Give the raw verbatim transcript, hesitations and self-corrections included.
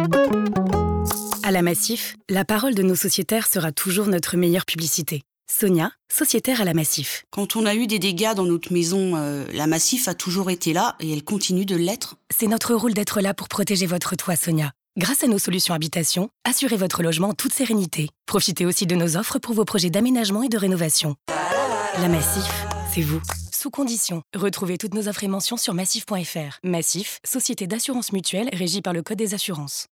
À la Massif, la parole de nos sociétaires sera toujours notre meilleure publicité. Sonia, sociétaire à la Massif. Quand on a eu des dégâts dans notre maison, euh, la Massif a toujours été là et elle continue de l'être. C'est notre rôle d'être là pour protéger votre toit, Sonia. Grâce à nos solutions habitation, assurez votre logement en toute sérénité. Profitez aussi de nos offres pour vos projets d'aménagement et de rénovation. La Massif, c'est vous. Sous conditions. Retrouvez toutes nos offres et mentions sur massif point f r. Massif, société d'assurance mutuelle régie par le Code des assurances.